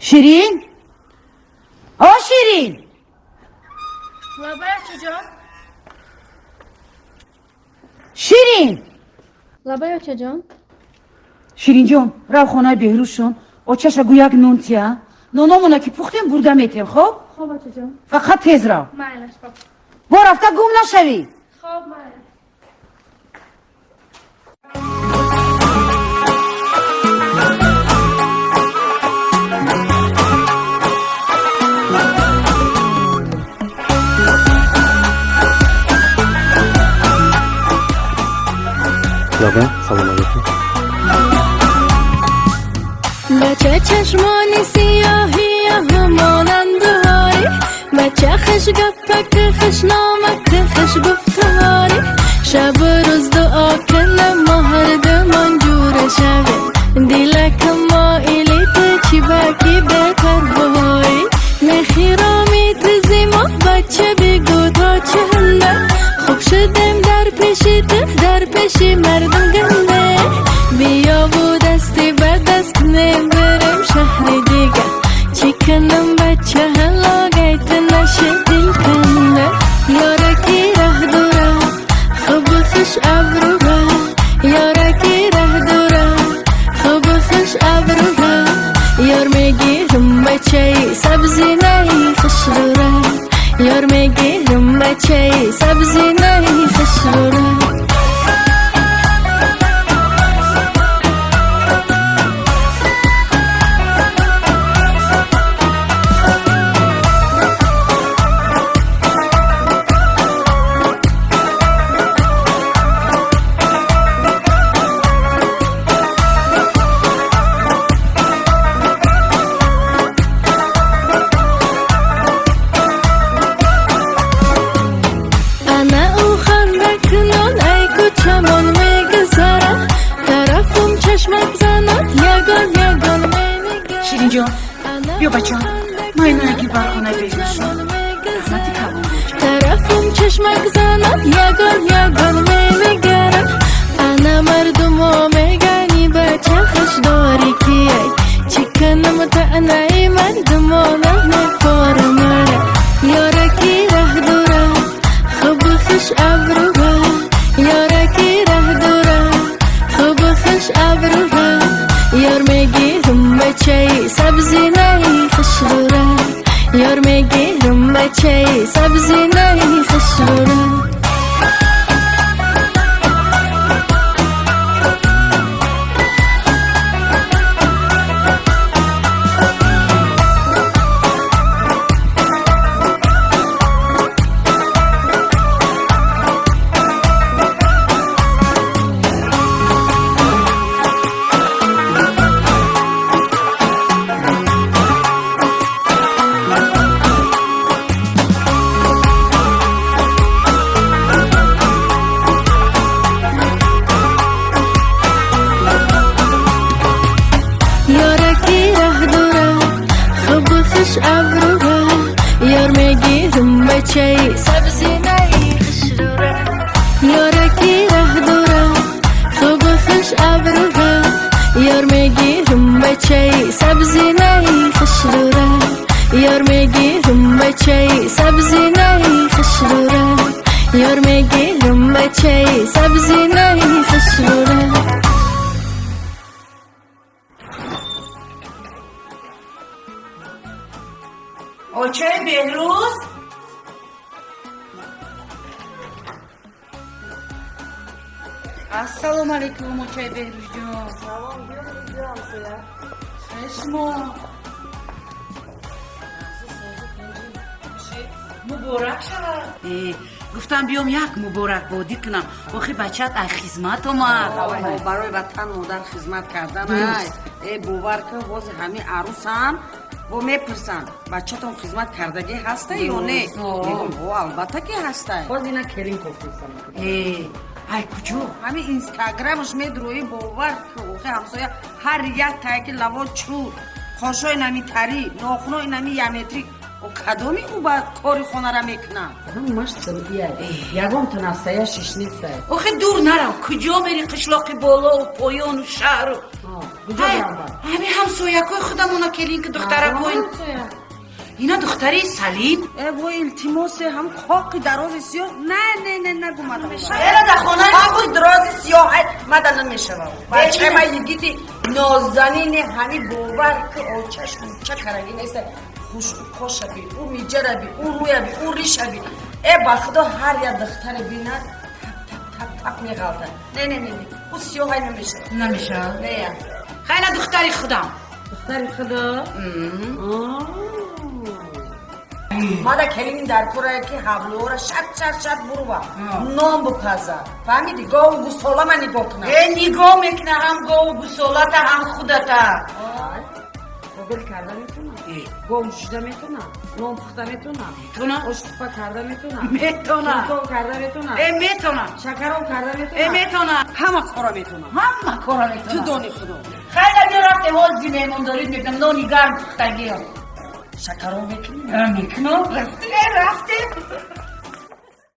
شیرین؟ شیرین لبایچه جان شیرین لبایچه جان شیرین جان رو خانه بهروز شون چشا گویک نون تیا نونامونه که پختیم برده میتیم خب؟ خوب بچه جان فقط تیز رو مایلش خوب با رفته گم نشوی خوب مایلش سلام علیکم بچه چشمانی سیاهی همانند هاری بچه خش گپک خش نامک خش گفتاری شب روز دعا کنه مهر دمان جور شبه دیلک مایلی تو چی بکی بهتر بهایی نخیرامی تزی ما بچه بگو تا چه هنده خوب شدم در پیشی تو در پیشی مردم گنده بیا و دستی بر دست کنه برم شهر دیگه چی کنم بچه هلا گیت نشه دل کنده یارکی ره دوره خوب خوش ابروه یارکی ره دوره خوب خوش ابروه یار میگیرم بچه سبزی نهی خوش دوره یار میگیرم بچه سبزی نهی خوش دوره شیرین جان بیا بچه ما اینو اگه برخونه بهروشون رحمتی کبون بچه طرفم چشمک زنم یگان میگرم انا مردمو میگنی بچه خوش داری کیه چی کنم تعنی مردمو نمیفارمه یارکی ره دوره خوب خوش ابروه یارکی ره دوره خوب خوش ابروه یار میگیرم بچه سبزی نهی خوش دوره یار میگیرم بچه سبزی نهی خوش دوره یار میگیرم بچه سبزی نهی خوش دوره یارکی ره دوره خوب خوش ابروه یار میگیرم بچه سبزی نهی خوش دوره یار میگیرم بچه سبزی نهی خوش دوره یار میگیرم بچه سبزی نهی خوش دوره چه بهروز؟ السلام علیکم چه بهروز جان سلام بیام سیا چشما مبارک شد گفتم بیام یک مبارک بادی کنم آخه بچت ای خدمت اومد برای وطن مادر خدمت کردن ای باور که باز همه عروسن و میپرسن بچه‌تون خدمت کردگی هسته یا نه؟ میگم البته که هسته. باز اینا کریم پرسیدن. ای کجا؟ همین اینستاگرامش میدروی باور که همسایه هر یک تایک لوا چور خوشای نمی تری ناخنای نمی یمتری و کدومی او با کاری خونه را میکنن؟ همش سلبیه. یگام تناسته شش نیسته. آخه دور نرو کجا میری قشلاق بالا و پایان و شهر کجا بیام با همین همسایه‌کوی خودمونا کلین که دختره کوین اینا دختری سلیم وای التماس هم خاک دراز سیاه نه نگو مادم اینا در خانه خاک دراز سیاه مادم نمیشه بچه ما یگیتی نازنین همین باور که آچش چه کرنگی نیست خوش بی او میجره بی او روی بی او ریش بی با خدا هر یا دختر بیند تپ میغلطه نه او سیاه های نمیشه نه خیلی دختری خودم دختر خدا مادا کلین در کوره که حبلو را شد برو با نام بپزه فهمیدی گاو و گسولا من نگاه کنم نگاه میکنه هم گاو و گسولت هم خودتا قابل کرده میتونم گم شده میتونم نام پخته میتونم اشتفا کرده میتونم میتونم کرده میتونم میتونم شکرم کرده میتونم میتونم همه کارا میتونم تو دانی خدا خیلی میرفته حوزی میمون دارید میکنم نانی گرم پختگی شکرم میکنی میکنم رفته